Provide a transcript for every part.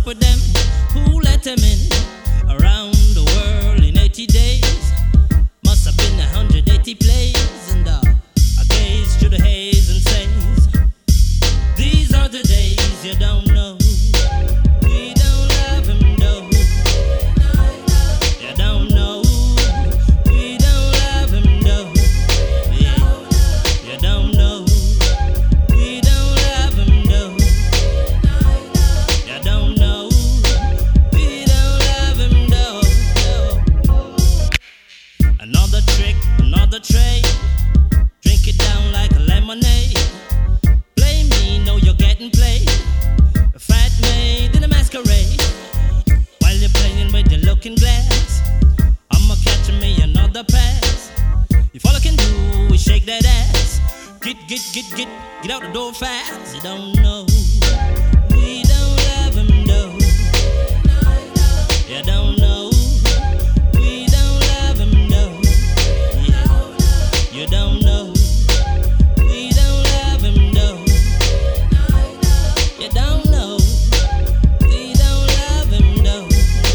with them? Who let them in? Around the world in 80 days. Must have been 180 plays. And I gaze through the haze and says, these are the days you don't know. We don't love him though. You don't know. We don't love him though. Yeah. You don't know. We don't love him though. You don't know. We don't love him though. Another trick, another trade. Drink it down like a lemonade. Play me, know you're getting played. A fat maid in a masquerade. While you're playing with your looking glass, I'ma catch me another pass. If all I can do is shake that ass, get out the door fast. You don't know. We don't love him though. You don't know. We don't love him though. Yeah. You don't know. We don't love him though. You don't know. We don't love him though.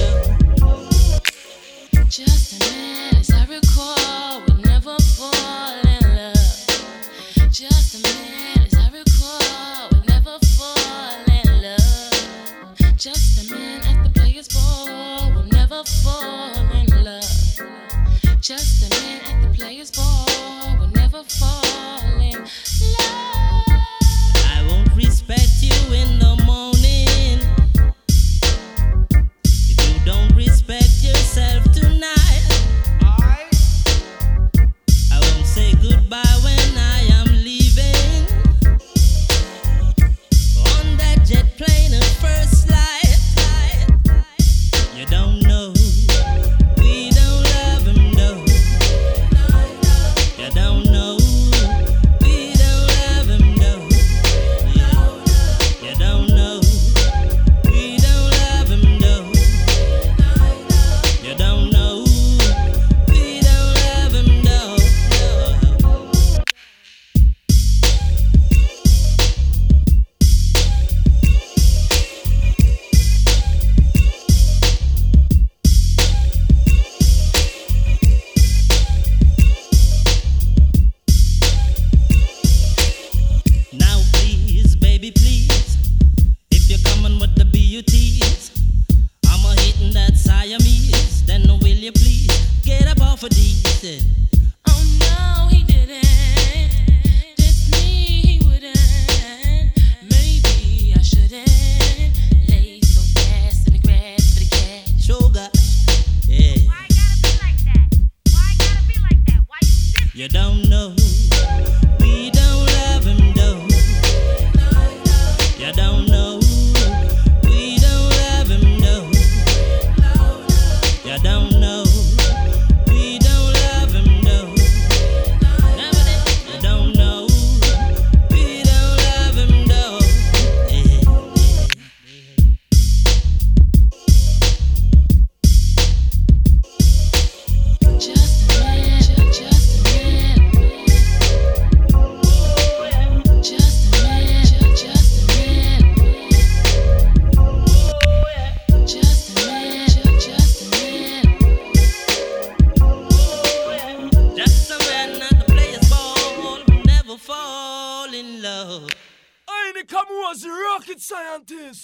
Just a man, as I recall, would never fall in love. Just a man, as I recall, would never fall in love. Just a man at the players' ball will never fall in love. Just a man at the players' ball will never fall in love. I won't respect you in the morning if you don't respect yourself tonight. I won't say goodbye when I am leaving on that jet plane of first flight. You don't know. We don't love him though. You don't know. We don't love him though. Yeah. You don't know. We don't love him though. You don't know. We don't love him though. Now please, baby, please, if you're coming with the BUTs, I'm a hitting that Siamese, then will you please get up off of these? Oh no, he didn't. Just me, he wouldn't. Maybe I shouldn't lay so fast in the grass for the cash. Sugar, yeah. Why it gotta be like that? Why it gotta be like that? Why you different? You don't know. We don't love him though. You don't know. We don't love him though. You don't know. We don't love him though. You don't know. We don't love him though. Just a man, just a man. Just a man, just a man. Just a man, just a man. Just a man at the players' ball will never fall in love. I come was a rocket scientist.